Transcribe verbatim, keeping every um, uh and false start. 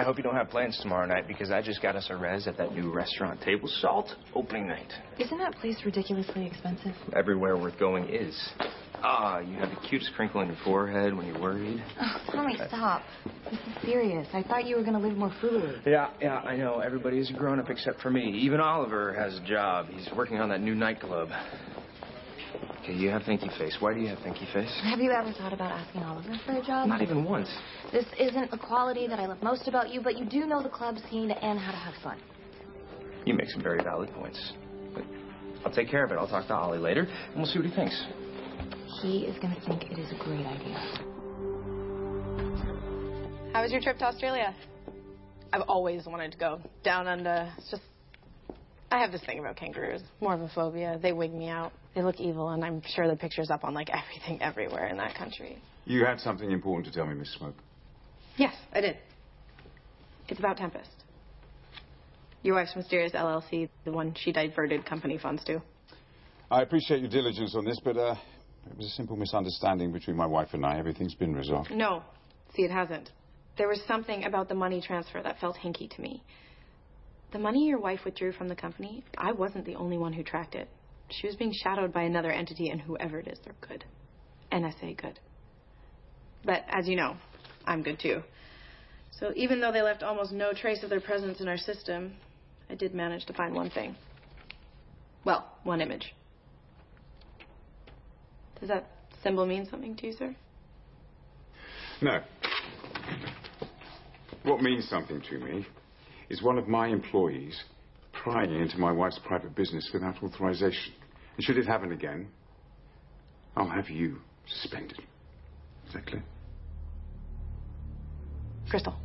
hope you don't have plans tomorrow night, because I just got us a res at that new restaurant, Table Salt, opening night. Isn't that place ridiculously expensive? Everywhere worth going is. Ah, you have the cutest crinkle on your forehead when you're worried. Oh, Tommy, stop. This is serious. I thought you were going to live more frugally. Yeah, yeah, I know. Everybody's a grown-up except for me. Even Oliver has a job. He's working on that new nightclub. Okay, you have thinky face. Why do you have thinky face? Have you ever thought about asking Oliver for a job? Not even once. This isn't a quality that I love most about you, but you do know the club scene and how to have fun. You make some very valid points. But I'll take care of it. I'll talk to Ollie later, and we'll see what he thinks. He is going to think it is a great idea. How was your trip to Australia? I've always wanted to go down under. It's just, I have this thing about kangaroos. More of a phobia. They wig me out. They look evil, and I'm sure the picture's up on, like, everything everywhere in that country. You had something important to tell me, Miss Smoke. Yes, I did. It's about Tempest. Your wife's mysterious L L C, the one she diverted company funds to. I appreciate your diligence on this, but uh, it was a simple misunderstanding between my wife and I. Everything's been resolved. No. See, it hasn't. There was something about the money transfer that felt hinky to me. The money your wife withdrew from the company, I wasn't the only one who tracked it. She was being shadowed by another entity, and whoever it is, they're good. N S A good. But, as you know, I'm good too. So even though they left almost no trace of their presence in our system, I did manage to find one thing. Well, one image. Does that symbol mean something to you, sir? No. What means something to me is one of my employees prying into my wife's private business without authorization. And should it happen again, I'll have you suspended. Is that clear? Crystal.